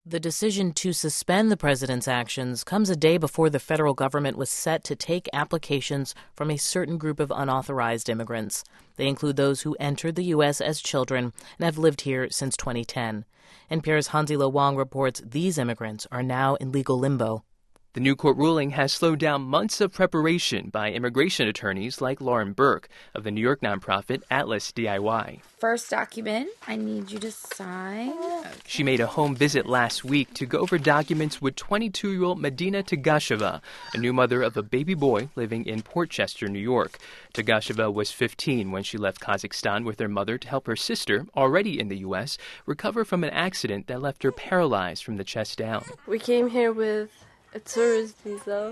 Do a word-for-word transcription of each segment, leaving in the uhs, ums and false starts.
The decision to suspend the president's actions comes a day before the federal government was set to take applications from a certain group of unauthorized immigrants. They include those who entered the U S as children and have lived here since twenty ten. N P R's Hansi Lo Wang reports these immigrants are now in legal limbo. The new court ruling has slowed down months of preparation by immigration attorneys like Lauren Burke of the New York nonprofit Atlas D I Y. First document, I need you to sign. She made a home visit last week to go over documents with twenty-two-year-old Medina Tagasheva, a new mother of a baby boy living in Port Chester, New York. Tagasheva was fifteen when she left Kazakhstan with her mother to help her sister, already in the U S, recover from an accident that left her paralyzed from the chest down. We came here with a tourist visa,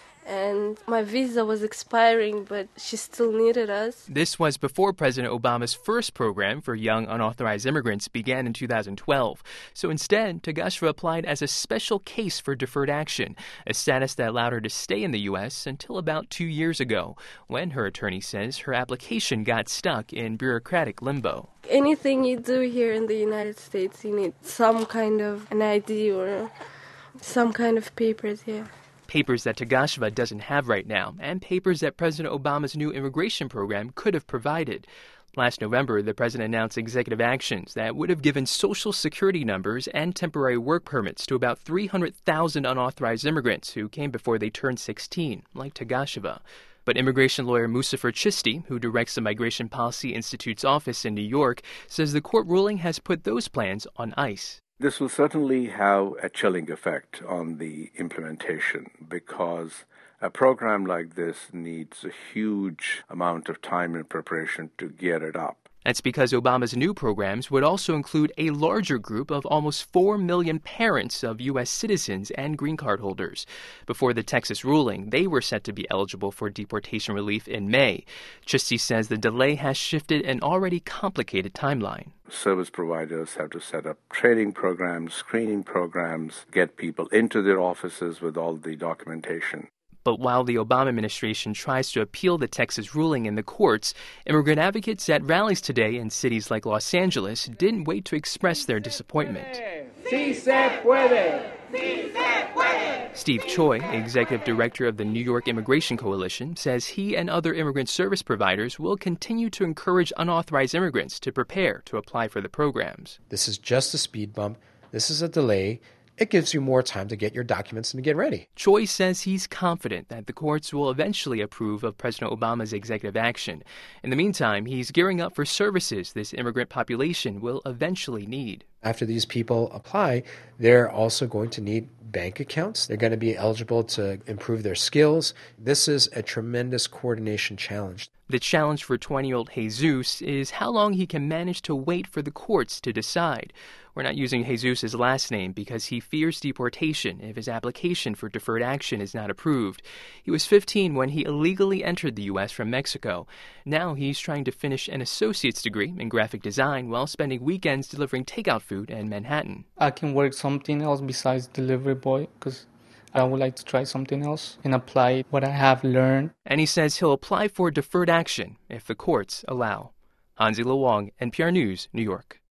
and my visa was expiring, but she still needed us. This was before President Obama's first program for young unauthorized immigrants began in two thousand twelve. So instead, Tagasheva applied as a special case for deferred action, a status that allowed her to stay in the U S until about two years ago, when her attorney says her application got stuck in bureaucratic limbo. Anything you do here in the United States, you need some kind of an I D or some kind of papers here. Papers that Tagasheva doesn't have right now, and papers that President Obama's new immigration program could have provided. Last November, the president announced executive actions that would have given Social Security numbers and temporary work permits to about three hundred thousand unauthorized immigrants who came before they turned sixteen, like Tagasheva. But immigration lawyer Muzafer Chisti, who directs the Migration Policy Institute's office in New York, says the court ruling has put those plans on ice. This will certainly have a chilling effect on the implementation because a program like this needs a huge amount of time and preparation to get it up. That's because Obama's new programs would also include a larger group of almost four million parents of U S citizens and green card holders. Before the Texas ruling, they were set to be eligible for deportation relief in May. Chisti says the delay has shifted an already complicated timeline. Service providers have to set up training programs, screening programs, get people into their offices with all the documentation. But while the Obama administration tries to appeal the Texas ruling in the courts, immigrant advocates at rallies today in cities like Los Angeles didn't wait to express their disappointment. Sí se puede. Sí se puede. Steve Choi, executive director of the New York Immigration Coalition, says he and other immigrant service providers will continue to encourage unauthorized immigrants to prepare to apply for the programs. This is just a speed bump. This is a delay. It gives you more time to get your documents and to get ready. Choi says he's confident that the courts will eventually approve of President Obama's executive action. In the meantime, he's gearing up for services this immigrant population will eventually need. After these people apply, they're also going to need bank accounts. They're going to be eligible to improve their skills. This is a tremendous coordination challenge. The challenge for twenty-year-old Jesus is how long he can manage to wait for the courts to decide. We're not using Jesus' last name because he fears deportation if his application for deferred action is not approved. He was fifteen when he illegally entered the U S from Mexico. Now he's trying to finish an associate's degree in graphic design while spending weekends delivering takeout food in Manhattan. I can work something else besides delivery boy because I would like to try something else and apply what I have learned. And he says he'll apply for deferred action if the courts allow. Hansi Lo Wang, N P R News, New York.